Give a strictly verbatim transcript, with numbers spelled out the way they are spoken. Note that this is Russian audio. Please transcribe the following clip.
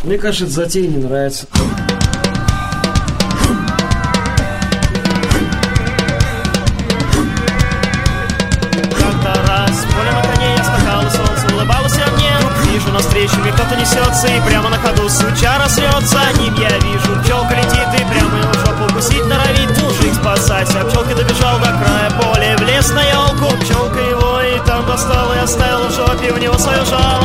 Мне кажется, эта затея не нравится. Как-то раз в поле на коне я скакал, и солнце улыбалось мне. Вижу навстречу мне кто-то несется, и прямо на ходу сучара срет. За ним я вижу, пчелка летит, и прямо его в жопу укусить норовит. Мужик, спасайся, а пчелка добежал до края поля, влез на елку. Пчелка его и там достала, и оставила в жопе у него свое жало.